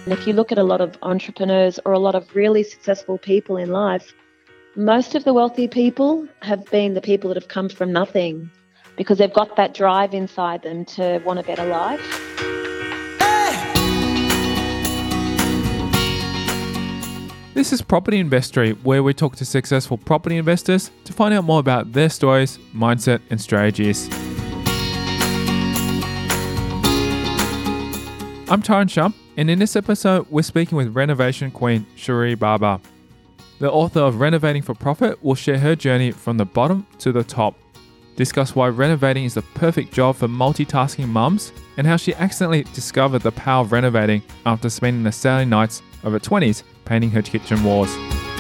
If you look at a lot of entrepreneurs or a lot of really successful people in life, most of the wealthy people have been the people that have come from nothing because they've got that drive inside them to want a better life. This is Property Investory, where we talk to successful property investors to find out more about their stories, mindset, and strategies. I'm Tyron Shum, and in this episode, we're speaking with renovation queen Cherie Barber. The author of Renovating for Profit will share her journey from the bottom to the top, discuss why renovating is the perfect job for multitasking mums, and how she accidentally discovered the power of renovating after spending the Saturday nights of her 20s painting her kitchen walls.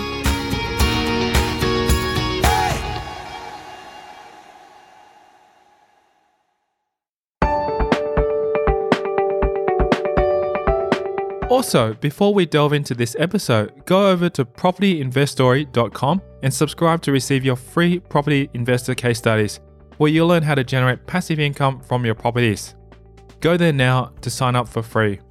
Also, before we delve into this episode, go over to propertyinvestory.com and subscribe to receive your free property investor case studies, where you'll learn how to generate passive income from your properties. Go there now to sign up for free.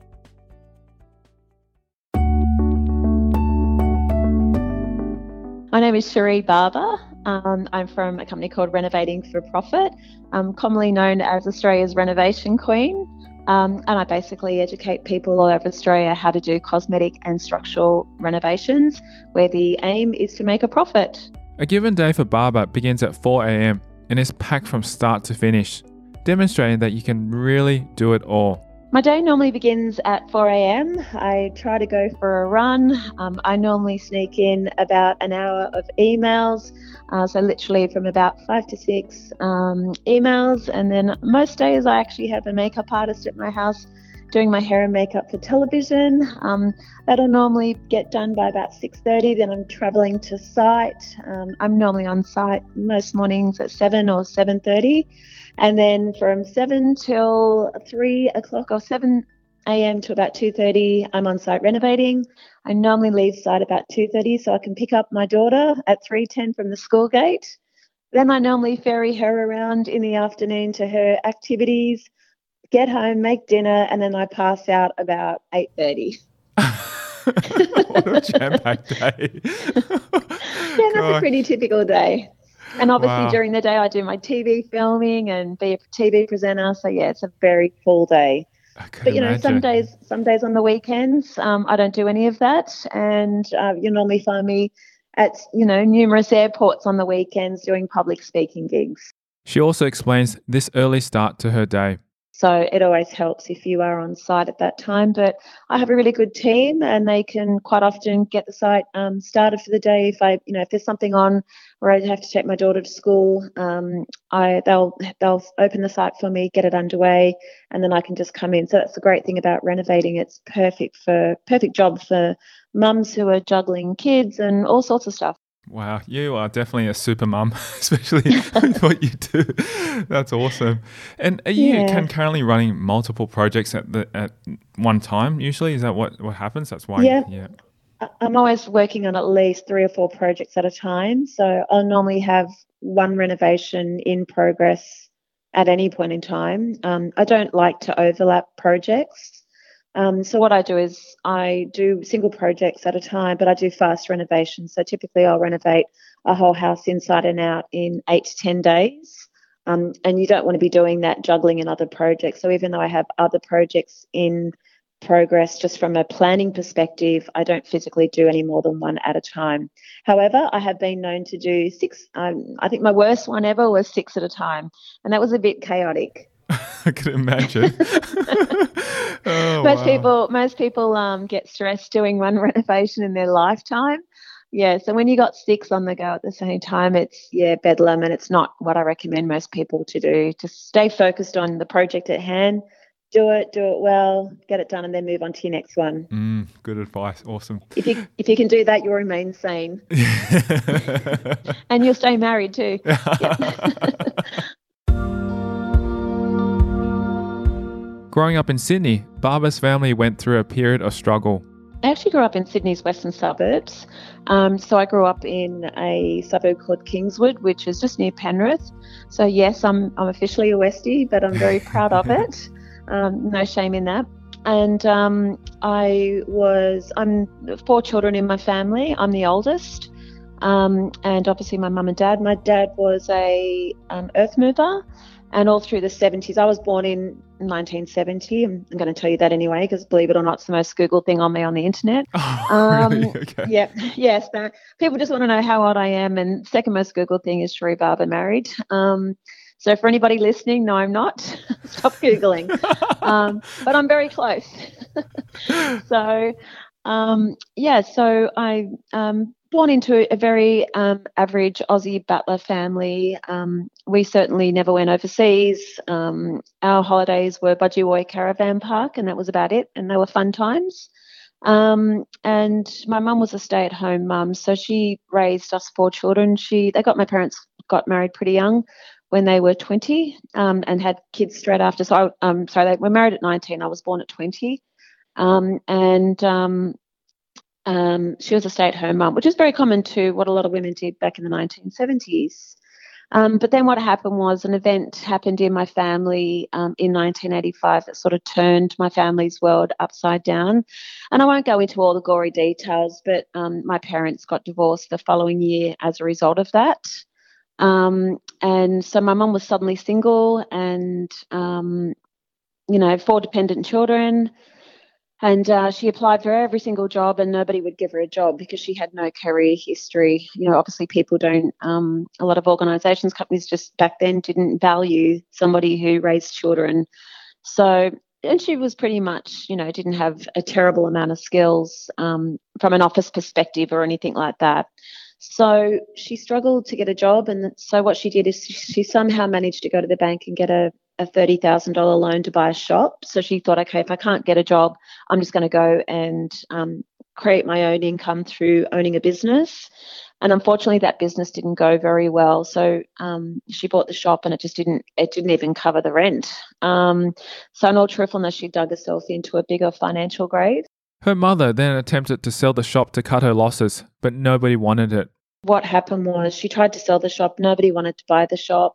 My name is Cherie Barber. I'm from a company called Renovating for Profit, commonly known as Australia's Renovation Queen. And I basically educate people all over Australia how to do cosmetic and structural renovations, where the aim is to make a profit. A given day for Barber begins at 4 a.m. and is packed from start to finish, demonstrating that you can really do it all. My day normally begins at 4 a.m. I try to go for a run. I normally sneak in about an hour of emails, so literally from about 5 to 6 emails. And then most days I actually have a makeup artist at my house doing my hair and makeup for television. That'll normally get done by about 6:30. Then I'm traveling to site. I'm normally on site most mornings at 7 or 7:30. And then from 7 till 3 o'clock or 7 a.m. to about 2:30, I'm on site renovating. I normally leave site about 2:30 so I can pick up my daughter at 3:10 from the school gate. Then I normally ferry her around in the afternoon to her activities, get home, make dinner, and then I pass out about 8:30. What a jam-packed day. Yeah, that's a pretty typical day. And obviously during the day I do my TV filming and be a TV presenter. So yeah, it's a very full day. But some days on the weekends, I don't do any of that. And you normally find me at, numerous airports on the weekends doing public speaking gigs. She also explains this early start to her day. So it always helps if you are on site at that time. But I have a really good team and they can quite often get the site started for the day. If there's something on where I have to take my daughter to school, they'll open the site for me, get it underway, and then I can just come in. So that's the great thing about renovating. It's perfect job for mums who are juggling kids and all sorts of stuff. Wow, you are definitely a super mum, especially with what you do. That's awesome. And are you currently running multiple projects at one time? Usually, is that what happens? That's why. Yeah. I'm always working on at least 3 or 4 projects at a time. So I'll normally have one renovation in progress at any point in time. I don't like to overlap projects. So what I do is I do single projects at a time, but I do fast renovations. So typically I'll renovate a whole house inside and out in 8 to 10 days. And you don't want to be doing that juggling in other projects. So even though I have other projects in progress, just from a planning perspective, I don't physically do any more than one at a time. However, I have been known to do 6. I think my worst one ever was 6 at a time. And that was a bit chaotic. I can imagine. Most people get stressed doing one renovation in their lifetime. Yeah, so when you got 6 on the go at the same time, it's bedlam, and it's not what I recommend most people to do. Just stay focused on the project at hand, do it well, get it done, and then move on to your next one. Good advice. Awesome. If you can do that, you'll remain sane. And you'll stay married too. Growing up in Sydney, Barber's family went through a period of struggle. I actually grew up in Sydney's western suburbs. So I grew up in a suburb called Kingswood, which is just near Penrith. So yes, I'm officially a Westie, but I'm very proud of it. No shame in that. and I'm 4 children in my family. I'm the oldest. And obviously my mum and dad. My dad was a earth mover, and all through the 70s. I was born in 1970. I'm going to tell you that anyway, because believe it or not, it's the most Googled thing on me on the internet. Oh, really? Okay. Yeah, yes. People just want to know how old I am, and second most Googled thing is Sheree Barber married. So for anybody listening, no, I'm not. Stop Googling. But I'm very close. So, so I born into a very average Aussie battler family. We certainly never went overseas. Our holidays were Budgie Caravan Park, and that was about it, and they were fun times. And my mum was a stay-at-home mum, so she raised us 4 children. My parents got married pretty young when they were 20 and had kids straight after. So they were married at 19. I was born at 20. She was a stay-at-home mum, which is very common to what a lot of women did back in the 1970s. But then what happened was an event happened in my family in 1985 that sort of turned my family's world upside down. And I won't go into all the gory details, but my parents got divorced the following year as a result of that. And so my mum was suddenly single and, 4 dependent children. And she applied for every single job, and nobody would give her a job because she had no career history. Obviously people don't, a lot of organisations, companies just back then didn't value somebody who raised children. So, and she was pretty much, didn't have a terrible amount of skills from an office perspective or anything like that. So she struggled to get a job. And so what she did is she somehow managed to go to the bank and get a $30,000 loan to buy a shop. So she thought, okay, if I can't get a job, I'm just going to go and create my own income through owning a business. And unfortunately, that business didn't go very well. So she bought the shop, and it didn't even cover the rent. So in all truthfulness, she dug herself into a bigger financial grave. Her mother then attempted to sell the shop to cut her losses, but nobody wanted it. What happened was she tried to sell the shop. Nobody wanted to buy the shop.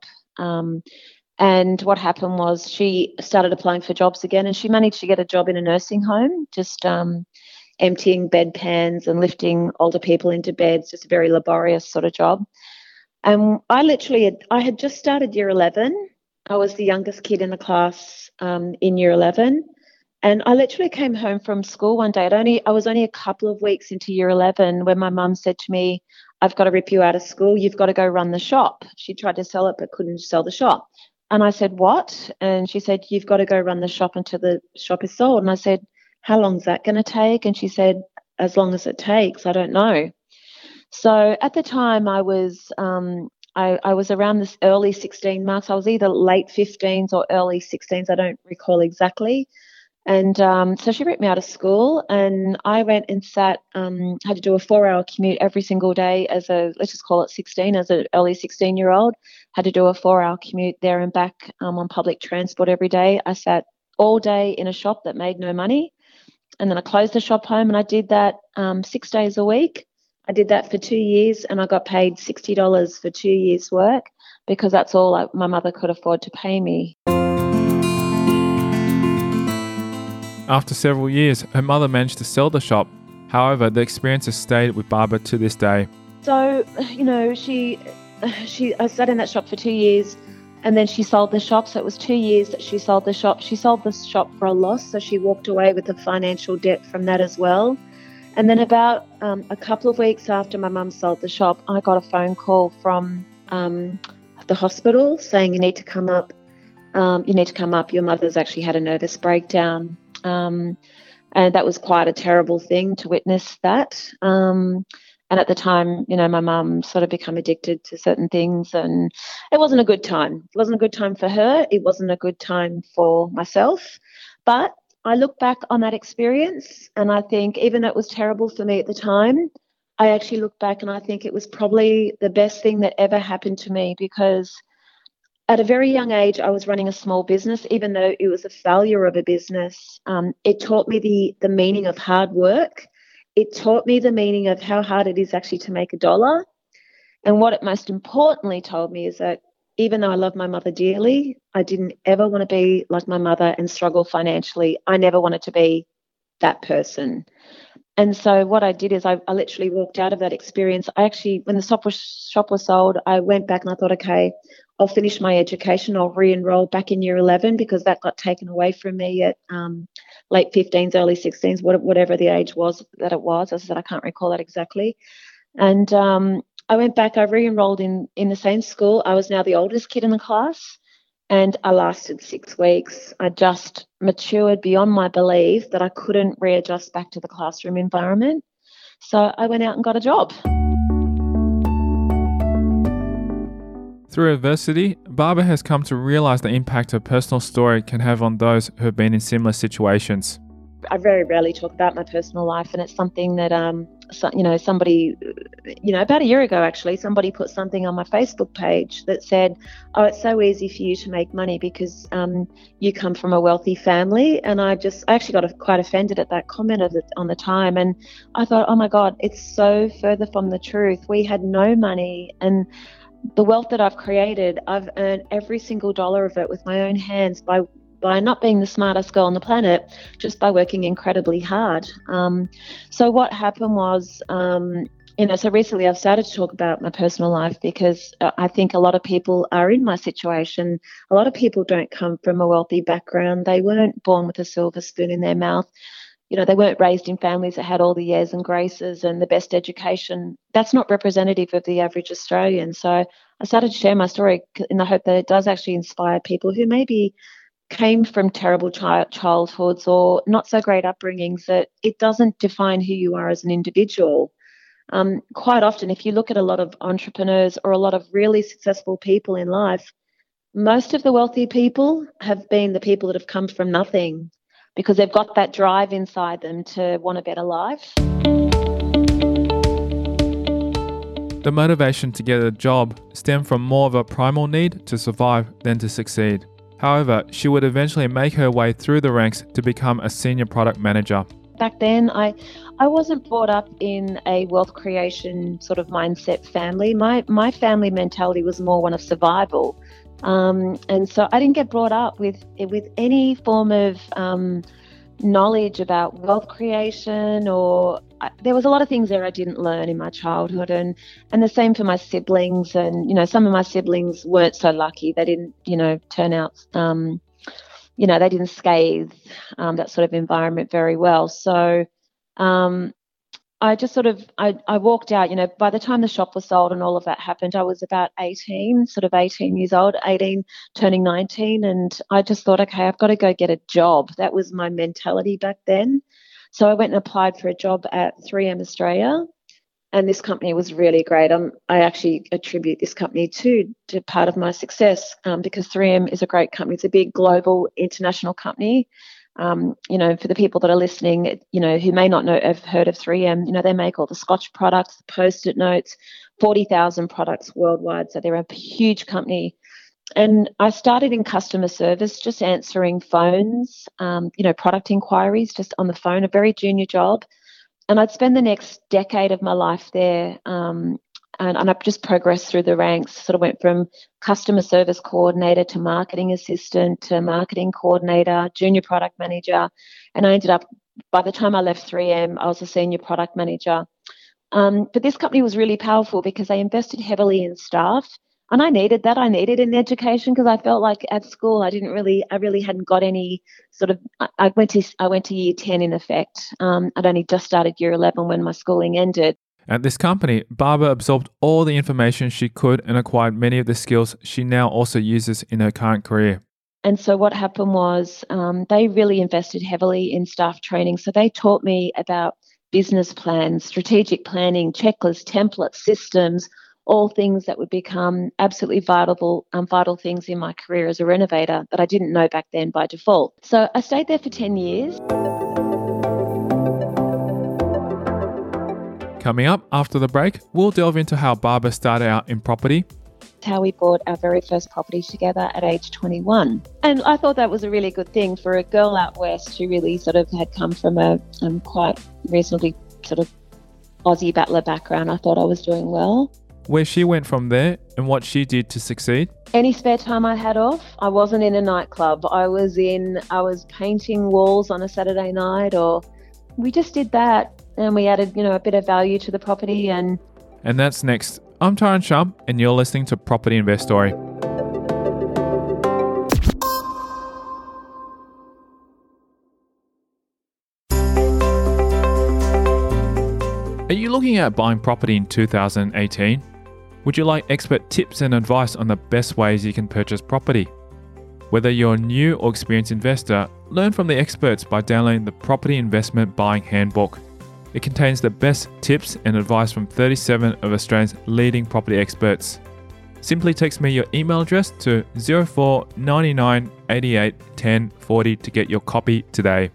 And what happened was she started applying for jobs again, and she managed to get a job in a nursing home, just emptying bedpans and lifting older people into beds, just a very laborious sort of job. And I had just started year 11. I was the youngest kid in the class in year 11. And I literally came home from school one day. I was only a couple of weeks into year 11 when my mum said to me, I've got to rip you out of school. You've got to go run the shop. She tried to sell it but couldn't sell the shop. And I said, what? And she said, you've got to go run the shop until the shop is sold. And I said, how long is that going to take? And she said, as long as it takes. I don't know. So at the time I was I was around this early 16 marks. I was either late 15s or early 16s. I don't recall exactly. And so she ripped me out of school, and I went and had to do a 4-hour commute every single day let's just call it 16, as an early 16-year-old, had to do a 4-hour commute there and back on public transport every day. I sat all day in a shop that made no money, and then I closed the shop home, and I did that 6 days a week. I did that for 2 years, and I got paid $60 for 2 years' work because that's all my mother could afford to pay me. After several years, her mother managed to sell the shop. However, the experience has stayed with Barbara to this day. So, I sat in that shop for 2 years, and then she sold the shop. So it was 2 years that she sold the shop. She sold the shop for a loss, so she walked away with the financial debt from that as well. And then about a couple of weeks after my mum sold the shop, I got a phone call from the hospital saying, you need to come up. Your mother's actually had a nervous breakdown. And that was quite a terrible thing to witness that. And at the time, my mum sort of become addicted to certain things, and it wasn't a good time. It wasn't a good time for her. It wasn't a good time for myself. But I look back on that experience, and I think even though it was terrible for me at the time, I actually look back and I think it was probably the best thing that ever happened to me, because at a very young age, I was running a small business. Even though it was a failure of a business, it taught me the meaning of hard work. It taught me the meaning of how hard it is actually to make $1. And what it most importantly told me is that even though I love my mother dearly, I didn't ever want to be like my mother and struggle financially. I never wanted to be that person. And so what I did is I literally walked out of that experience. I actually, when the shop was sold, I went back and I thought, okay, I'll finish my education. I'll re-enroll back in year 11 because that got taken away from me at late 15s, early 16s, whatever the age was that it was. As I said, I can't recall that exactly. And I went back, I re-enrolled in the same school. I was now the oldest kid in the class. And I lasted 6 weeks. I just matured beyond my belief that I couldn't readjust back to the classroom environment. So I went out and got a job. Through adversity, Barbara has come to realise the impact a personal story can have on those who have been in similar situations. I very rarely talk about my personal life, and it's something that, somebody, about a year ago, actually, somebody put something on my Facebook page that said, oh, it's so easy for you to make money because you come from a wealthy family. And I actually got quite offended at that comment on the time. And I thought, oh my God, it's so further from the truth. We had no money, and the wealth that I've created, I've earned every single dollar of it with my own hands by not being the smartest girl on the planet, just by working incredibly hard. So what happened was, so recently I've started to talk about my personal life because I think a lot of people are in my situation. A lot of people don't come from a wealthy background. They weren't born with a silver spoon in their mouth. They weren't raised in families that had all the airs and graces and the best education. That's not representative of the average Australian. So I started to share my story in the hope that it does actually inspire people who maybe came from terrible childhoods or not so great upbringings, that it doesn't define who you are as an individual. Quite often, if you look at a lot of entrepreneurs or a lot of really successful people in life, most of the wealthy people have been the people that have come from nothing because they've got that drive inside them to want a better life. The motivation to get a job stemmed from more of a primal need to survive than to succeed. However, she would eventually make her way through the ranks to become a senior product manager. Back then, I wasn't brought up in a wealth creation sort of mindset family. My family mentality was more one of survival. And so I didn't get brought up with any form of knowledge about wealth creation, or there was a lot of things there I didn't learn in my childhood, and the same for my siblings. And some of my siblings weren't so lucky; they didn't turn out they didn't scathe that sort of environment very well. So I just I walked out. By the time the shop was sold and all of that happened, I was about 18 years old, 18 turning 19, and I just thought, okay, I've got to go get a job. That was my mentality back then. So I went and applied for a job at 3M Australia, and this company was really great. I actually attribute this company to part of my success because 3M is a great company. It's a big global international company. For the people that are listening, who may not have heard of 3M, they make all the Scotch products, the Post-it notes, 40,000 products worldwide. So they're a huge company. And I started in customer service, just answering phones, product inquiries, just on the phone, a very junior job. And I'd spend the next decade of my life there. And I've just progressed through the ranks, sort of went from customer service coordinator to marketing assistant to marketing coordinator, junior product manager. And I ended up, by the time I left 3M, I was a senior product manager. But this company was really powerful because they invested heavily in staff. And I needed that. I needed an education because I felt like at school I really hadn't got any sort of. I went to year 10 in effect. I'd only just started year 11 when my schooling ended. At this company, Barbara absorbed all the information she could and acquired many of the skills she now also uses in her current career. And so what happened was they really invested heavily in staff training. So they taught me about business plans, strategic planning, checklists, templates, systems, all things that would become absolutely vital things in my career as a renovator that I didn't know back then by default. So I stayed there for 10 years. Coming up after the break, we'll delve into how Barbara started out in property. How we bought our very first property together at age 21. And I thought that was a really good thing for a girl out west who really sort of had come from a quite reasonably sort of Aussie battler background. I thought I was doing well. where she went from there and what she did to succeed. Any spare time I had off, I wasn't in a nightclub. I was painting walls on a Saturday night, or we just did that, and we added, a bit of value to the property. And that's next. I'm Tyron Shum, and you're listening to Property Invest Story. Are you looking at buying property in 2018? Would you like expert tips and advice on the best ways you can purchase property? Whether you're a new or experienced investor, learn from the experts by downloading the Property Investment Buying Handbook. It contains the best tips and advice from 37 of Australia's leading property experts. Simply text me your email address to 04 99 88 10 40 to get your copy today.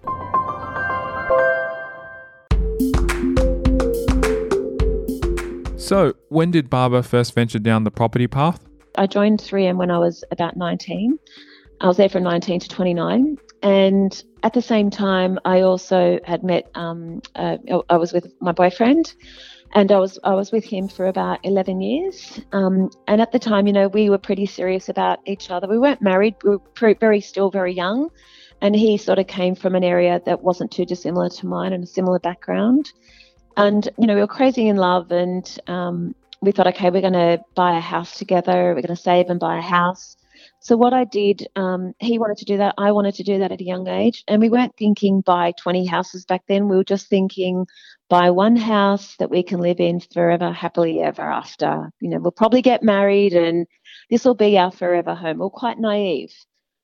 So, when did Barbara first venture down the property path? I joined 3M when I was about 19. I was there from 19 to 29. And at the same time, I also had met, I was with my boyfriend, and I was with him for about 11 years. And at the time, we were pretty serious about each other. We weren't married. We were still very young. And he sort of came from an area that wasn't too dissimilar to mine and a similar background. And, we were crazy in love, and we thought, okay, we're going to buy a house together. We're going to save and buy a house. So what I did, he wanted to do that. I wanted to do that at a young age. And we weren't thinking buy 20 houses back then. We were just thinking buy one house that we can live in forever, happily ever after. We'll probably get married and this will be our forever home. We're quite naive.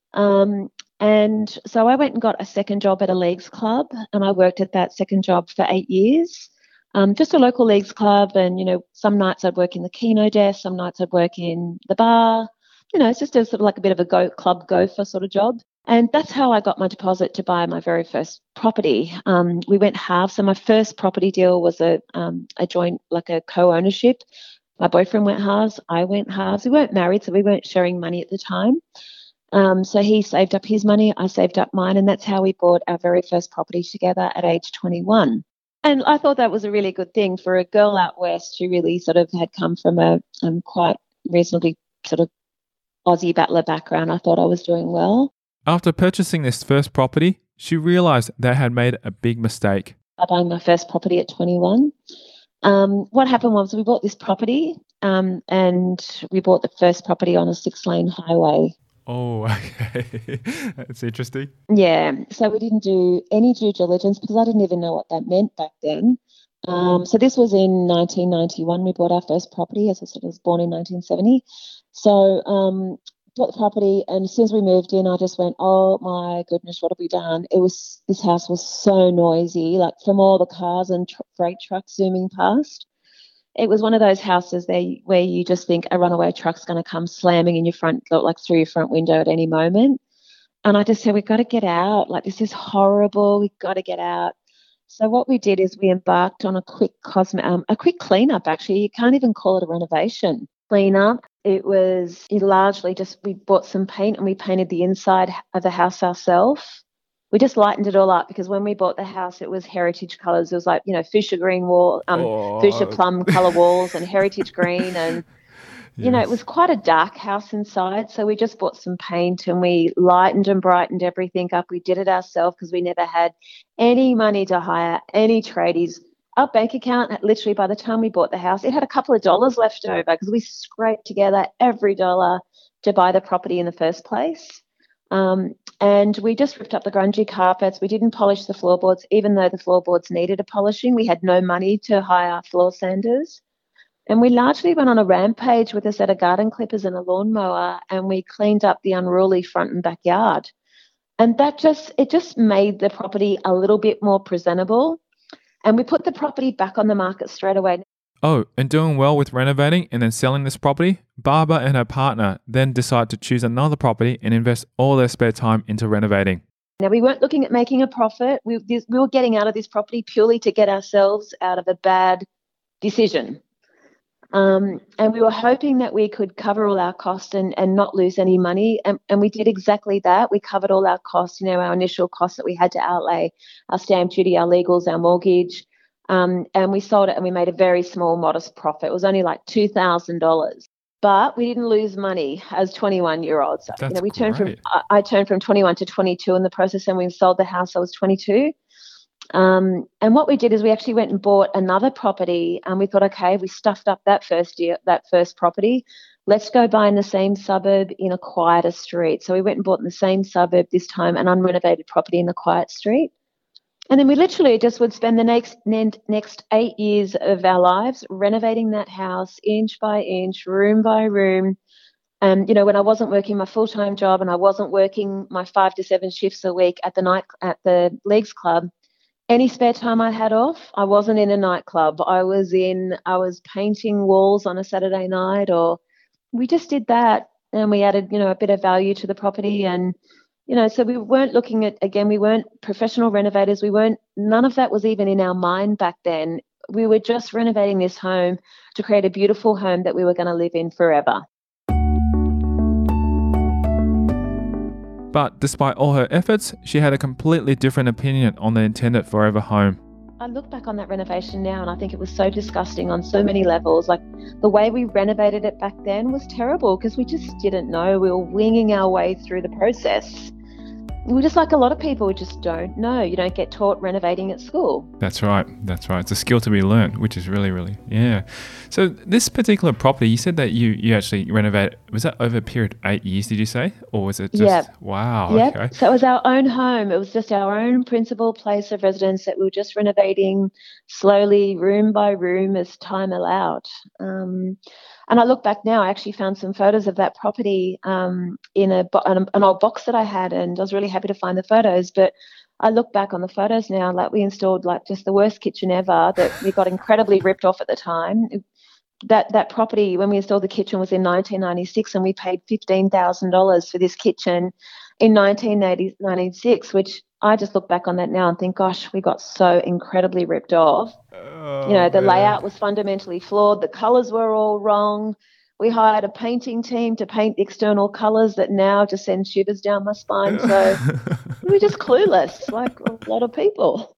And so I went and got a second job at a leagues club, and I worked at that second job for 8 years. Just a local leagues club, and, some nights I'd work in the keno desk, some nights I'd work in the bar. It's just a sort of like a bit of a club gopher sort of job. And that's how I got my deposit to buy my very first property. We went halves. So my first property deal was a joint, like a co-ownership. My boyfriend went halves, I went halves. We weren't married, so we weren't sharing money at the time. So he saved up his money, I saved up mine, and that's how we bought our very first property together at age 21. And I thought that was a really good thing for a girl out west who really sort of had come from a quite reasonably sort of Aussie battler background. I thought I was doing well. After purchasing this first property, she realised they had made a big mistake. I bought my first property at 21. What happened was we bought this property and we bought the first property on a 6-lane highway. Oh, okay. That's interesting. Yeah. So we didn't do any due diligence because I didn't even know what that meant back then. So this was in 1991. We bought our first property. As I said, I was born in 1970. So bought the property, and as soon as we moved in, I just went, oh my goodness, what have we done? This house was so noisy, like from all the cars and freight trucks zooming past. It was one of those houses where you just think a runaway truck's going to come slamming in your front, like through your front window at any moment. And I just said, we've got to get out. Like, this is horrible. We've got to get out. So what we did is we embarked on a quick cleanup, actually. You can't even call it a renovation. Cleanup. It was largely just, we bought some paint and we painted the inside of the house ourselves. We just lightened it all up because when we bought the house, it was heritage colours. It was like, fuchsia green wall, fuchsia plum colour walls and heritage green. And, it was quite a dark house inside. So we just bought some paint and we lightened and brightened everything up. We did it ourselves because we never had any money to hire any tradies. Our bank account, literally by the time we bought the house, it had a couple of dollars left over because we scraped together every dollar to buy the property in the first place. And we just ripped up the grungy carpets. We didn't polish the floorboards, even though the floorboards needed a polishing. We had no money to hire floor sanders. And we largely went on a rampage with a set of garden clippers and a lawnmower, and we cleaned up the unruly front and backyard. And it just made the property a little bit more presentable. And we put the property back on the market straight away. Oh, and doing well with renovating and then selling this property, Barbara and her partner then decide to choose another property and invest all their spare time into renovating. Now, we weren't looking at making a profit. We were getting out of this property purely to get ourselves out of a bad decision. And we were hoping that we could cover all our costs and not lose any money. And we did exactly that. We covered all our costs, our initial costs that we had to outlay, our stamp duty, our legals, our mortgage. And we sold it and we made a very small, modest profit. It was only like $2,000. But we didn't lose money as 21-year-olds. That's We turned great. I turned from 21 to 22 in the process, and we sold the house. I was 22. And what we did is we actually went and bought another property, and we thought, okay, we stuffed up that first property. Let's go buy in the same suburb in a quieter street. So we went and bought in the same suburb this time, an unrenovated property in the quiet street. And then we literally just would spend the next 8 years of our lives renovating that house inch by inch, room by room. And, when I wasn't working my full-time job and I wasn't working my 5 to 7 shifts a week at the Leagues Club, any spare time I had off, I wasn't in a nightclub. I was painting walls on a Saturday night, or we just did that, and we added, a bit of value to the property. And so we weren't looking at, again, we weren't professional renovators. None of that was even in our mind back then. We were just renovating this home to create a beautiful home that we were going to live in forever. But despite all her efforts, she had a completely different opinion on the intended forever home. I look back on that renovation now and I think it was so disgusting on so many levels. Like, the way we renovated it back then was terrible because we just didn't know. We were winging our way through the process. We're just like a lot of people, we just don't know. You don't get taught renovating at school. That's right. It's a skill to be learned, which is really, really, yeah. So this particular property, you said that you actually renovated, was that over a period of 8 years, did you say? Or was it just, Yep. Wow, Yep. okay. So it was our own home. It was just our own principal place of residence that we were just renovating slowly, room by room, as time allowed. And I look back now, I actually found some photos of that property in an old box that I had, and I was really happy to find the photos. But I look back on the photos now, like we installed like just the worst kitchen ever that we got incredibly ripped off at the time. That property, when we installed the kitchen, was in 1996, and we paid $15,000 for this kitchen in 1996, which I just look back on that now and think, gosh, we got so incredibly ripped off. The layout was fundamentally flawed. The colours were all wrong. We hired a painting team to paint the external colours that now just send shivers down my spine. So we were just clueless, like a lot of people.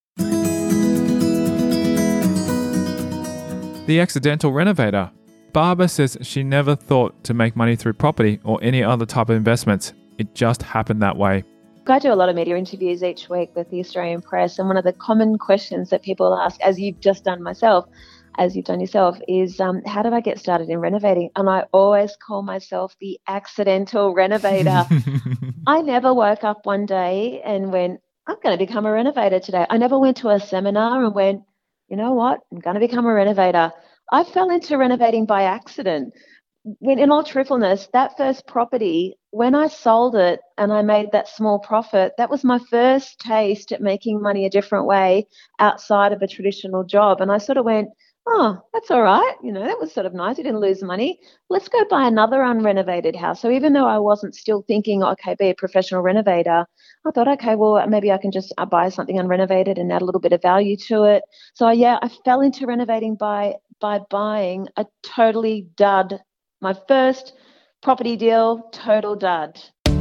The accidental renovator. Barbara says she never thought to make money through property or any other type of investments. It just happened that way. I do a lot of media interviews each week with the Australian Press, and one of the common questions that people ask, as you've just done yourself, is how did I get started in renovating? And I always call myself the accidental renovator. I never woke up one day and went, I'm going to become a renovator today. I never went to a seminar and went, you know what, I'm going to become a renovator. I fell into renovating by accident. When, in all truthfulness, that first property, when I sold it and I made that small profit, that was my first taste at making money a different way outside of a traditional job. And I sort of went, oh, that's all right. That was sort of nice. I didn't lose money. Let's go buy another unrenovated house. So even though I wasn't still thinking, okay, be a professional renovator, I thought, okay, well, maybe I can just buy something unrenovated and add a little bit of value to it. So I fell into renovating by buying a totally dud. My first property deal, total dud.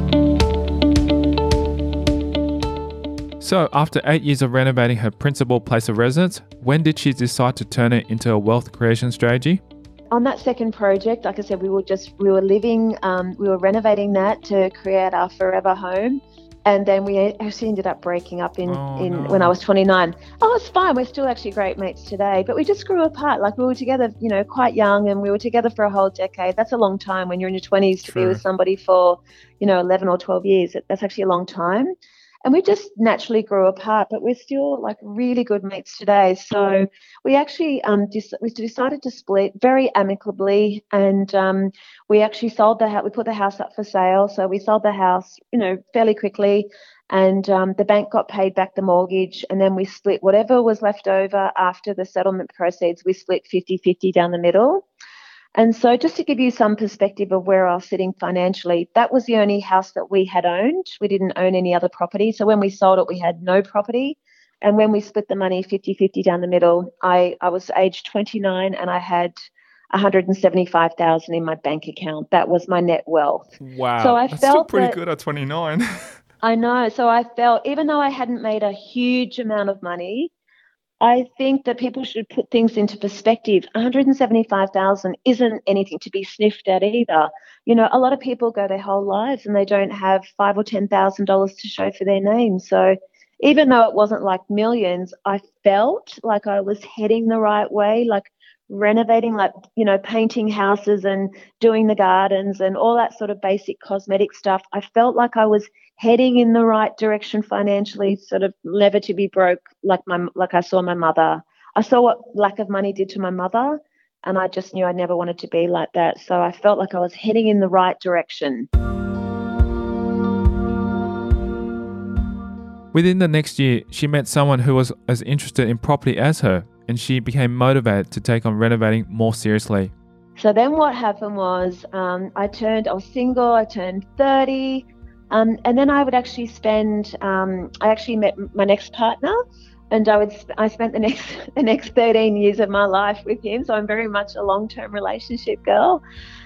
So after 8 years of renovating her principal place of residence, when did she decide to turn it into a wealth creation strategy? On that second project, like I said, we were renovating that to create our forever home. And then we actually ended up breaking up when I was 29. Oh, it's fine. We're still actually great mates today, but we just grew apart. Like, we were together, quite young, and we were together for a whole decade. That's a long time when you're in your 20s to be with somebody for, 11 or 12 years. That's actually a long time. And we just naturally grew apart, but we're still like really good mates today. So we actually we decided to split very amicably, and we actually sold the house. We put the house up for sale, so we sold the house, fairly quickly, and the bank got paid back the mortgage, and then we split whatever was left over after the settlement proceeds. We split 50-50 down the middle. And so just to give you some perspective of where I was sitting financially, that was the only house that we had owned. We didn't own any other property. So when we sold it, we had no property. And when we split the money 50-50 down the middle, I was aged 29 and I had $175,000 in my bank account. That was my net wealth. Wow. So That's still pretty good at 29. I know. So I felt, even though I hadn't made a huge amount of money, I think that people should put things into perspective. 175,000 isn't anything to be sniffed at either. You know, a lot of people go their whole lives and they don't have $5,000 or $10,000 to show for their name. So even though it wasn't like millions, I felt like I was heading the right way, like renovating, like, you know, painting houses and doing the gardens and all that sort of basic cosmetic stuff. I felt like I was heading in the right direction financially, sort of never to be broke like I saw my mother. I saw what lack of money did to my mother, and I just knew I never wanted to be like that. So I felt like I was heading in the right direction. Within the next year, she met someone who was as interested in property as her, and she became motivated to take on renovating more seriously. So then what happened was I was single, I turned 30, and then I would actually I actually met my next partner, and I spent the next 13 years of my life with him. So I'm very much a long-term relationship girl.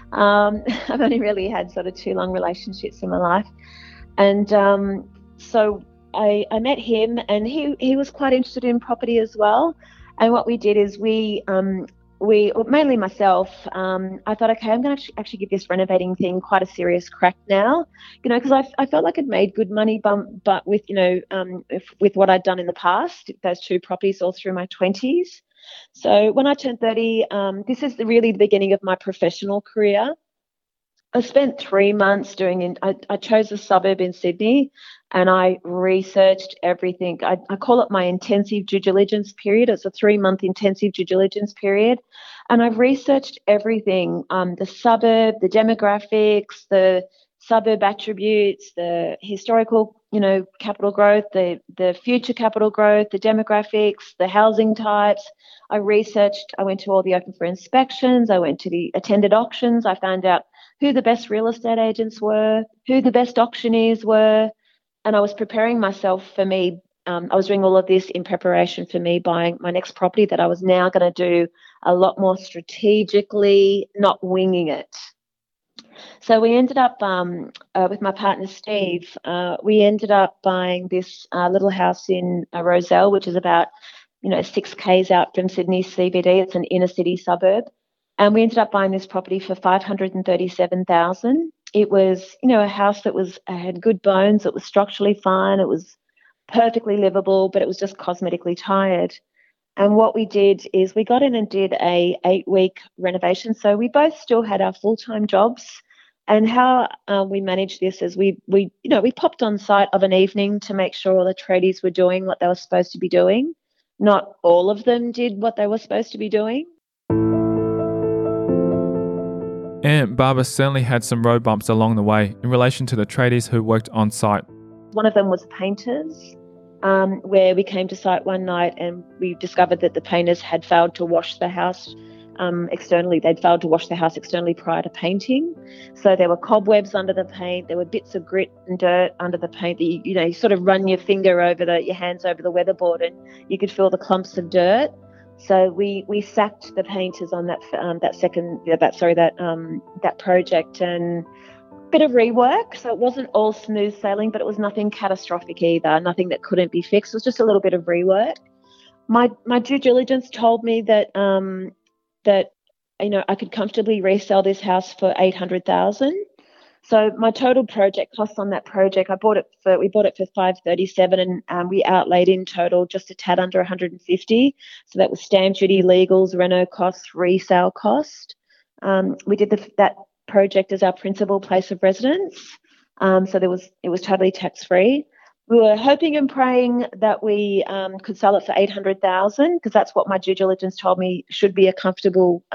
I've only really had sort of 2 long relationships in my life. And so I met him, and he was quite interested in property as well. And what we did is we mainly myself, I thought, okay, I'm going to actually give this renovating thing quite a serious crack now, you know, because I felt like I'd made good money, but with, you know, with what I'd done in the past, those 2 properties all through my 20s. So when I turned 30, this is really the beginning of my professional career. I spent 3 months I chose a suburb in Sydney, and I researched everything. I call it my intensive due diligence period. It's a 3-month intensive due diligence period. And I've researched everything, the suburb, the demographics, the suburb attributes, the historical, you know, capital growth, the future capital growth, the demographics, the housing types. I went to all the open for inspections. I went to the attended auctions. I found out who the best real estate agents were, who the best auctioneers were. And I was preparing myself for me. I was doing all of this in preparation for me buying my next property that I was now going to do a lot more strategically, not winging it. So we ended up, with my partner Steve, we ended up buying this little house in Rozelle, which is about, you know, 6 k's out from Sydney CBD. It's an inner city suburb. And we ended up buying this property for $537,000. It was, you know, a house that had good bones. It was structurally fine. It was perfectly livable, but it was just cosmetically tired. And what we did is we got in and did a 8-week renovation. So we both still had our full-time jobs. And how we managed this is we popped on site of an evening to make sure all the tradies were doing what they were supposed to be doing. Not all of them did what they were supposed to be doing. And Barbara certainly had some road bumps along the way in relation to the tradies who worked on site. One of them was painters, where we came to site one night and we discovered that the painters had failed to wash the house externally. They'd failed to wash the house externally prior to painting. So there were cobwebs under the paint. There were bits of grit and dirt under the paint that you sort of run your hands over the weatherboard and you could feel the clumps of dirt. So we sacked the painters on that project, and a bit of rework. So it wasn't all smooth sailing, but it was nothing catastrophic either, nothing that couldn't be fixed. It was just a little bit of rework. My due diligence told me that I could comfortably resell this house for $800,000. So my total project cost on that project, we bought it for $537,000, and we outlaid in total just a tad under $150,000. So that was stamp duty, legals, reno costs, resale cost. We did that project as our principal place of residence. So it was totally tax free. We were hoping and praying that we could sell it for $800,000 because that's what my due diligence told me should be a comfortable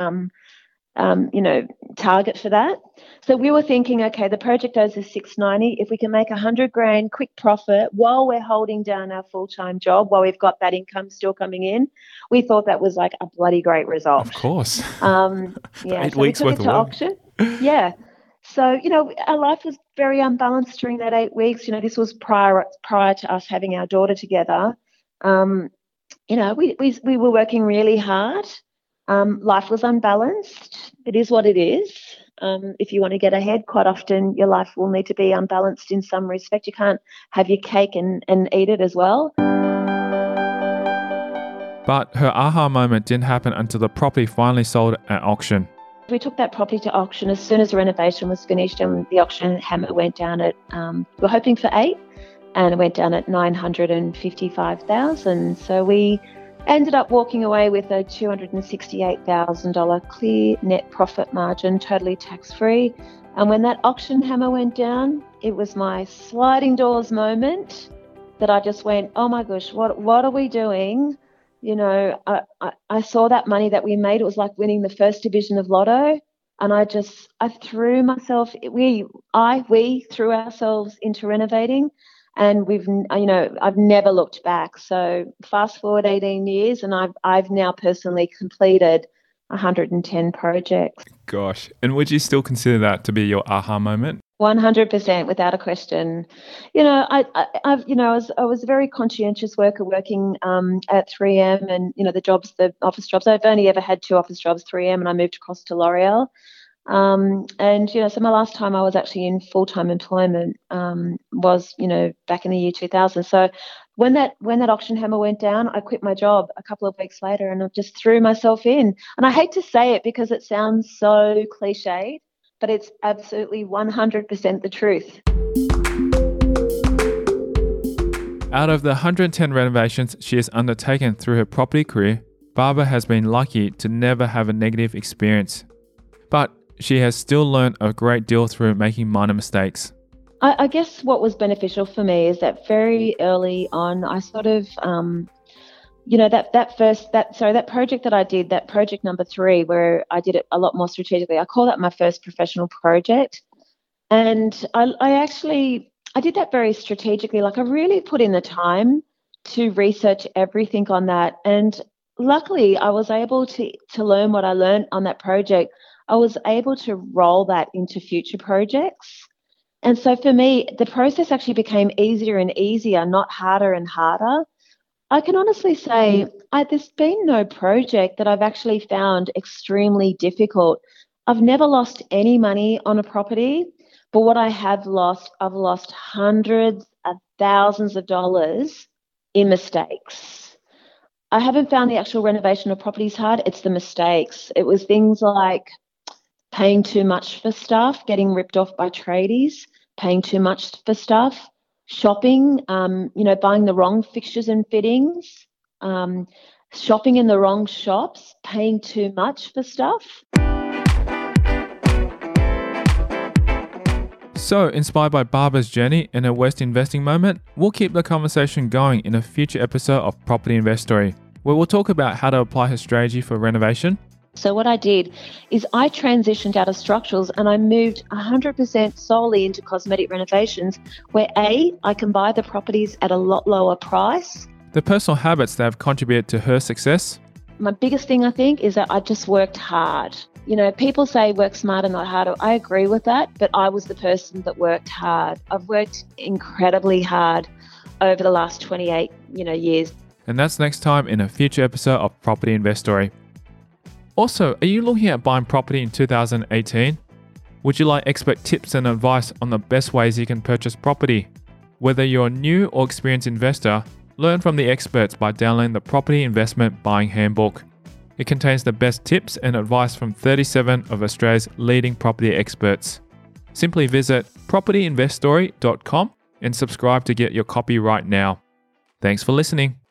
target for that. So we were thinking, okay, the project owes us $690,000. If we can make $100,000 quick profit while we're holding down our full-time job, while we've got that income still coming in, we thought that was like a bloody great result. Of course. Yeah. 8 weeks worth of work. Auction. Yeah. So, our life was very unbalanced during that 8 weeks. This was prior to us having our daughter together. We were working really hard. Life was unbalanced. It is what it is. If you want to get ahead, quite often your life will need to be unbalanced in some respect. You can't have your cake and eat it as well. But her aha moment didn't happen until the property finally sold at auction. We took that property to auction as soon as the renovation was finished, and the auction hammer went down at, we were hoping for 8, and it went down at 955,000. So we ended up walking away with a $268,000 clear net profit margin, totally tax-free. And when that auction hammer went down, it was my sliding doors moment that I just went, oh my gosh, what are we doing? You know, I saw that money that we made. It was like winning the first division of Lotto. And I threw myself, we threw ourselves into renovating, and I've never looked back. So fast forward 18 years and I've now personally completed 110 projects. Gosh. And would you still consider that to be your aha moment? 100%, without a question. You know, I was a very conscientious worker working at 3M, and the office jobs. I've only ever had 2 office jobs, 3M, and I moved across to L'Oreal. So my last time I was actually in full-time employment was back in the year 2000. So when that auction hammer went down, I quit my job a couple of weeks later, and I just threw myself in. And I hate to say it because it sounds so cliched, but it's absolutely 100% the truth. Out of the 110 renovations she has undertaken through her property career, Barbara has been lucky to never have a negative experience. But she has still learned a great deal through making minor mistakes. I guess what was beneficial for me is that very early on, I sort of, that project that I did, that project number 3, where I did it a lot more strategically, I call that my first professional project. And I did that very strategically. Like, I really put in the time to research everything on that. And luckily, I was able to learn what I learned on that project. I was able to roll that into future projects. And so for me, the process actually became easier and easier, not harder and harder. I can honestly say there's been no project that I've actually found extremely difficult. I've never lost any money on a property, but what I've lost hundreds of thousands of dollars in mistakes. I haven't found the actual renovation of properties hard. It's the mistakes. It was things like paying too much for stuff, getting ripped off by tradies, paying too much for stuff, shopping, buying the wrong fixtures and fittings, shopping in the wrong shops, paying too much for stuff. So, inspired by Barbara's journey and her worst investing moment, we'll keep the conversation going in a future episode of Property Investory, where we'll talk about how to apply her strategy for renovation. So what I did is I transitioned out of structurals and I moved 100% solely into cosmetic renovations, where I can buy the properties at a lot lower price. The personal habits that have contributed to her success. My biggest thing, I think, is that I just worked hard. People say work smarter, not harder. I agree with that, but I was the person that worked hard. I've worked incredibly hard over the last 28, years. And that's next time in a future episode of Property Investory. Also, are you looking at buying property in 2018? Would you like expert tips and advice on the best ways you can purchase property? Whether you're a new or experienced investor, learn from the experts by downloading the Property Investment Buying Handbook. It contains the best tips and advice from 37 of Australia's leading property experts. Simply visit propertyinvestory.com and subscribe to get your copy right now. Thanks for listening.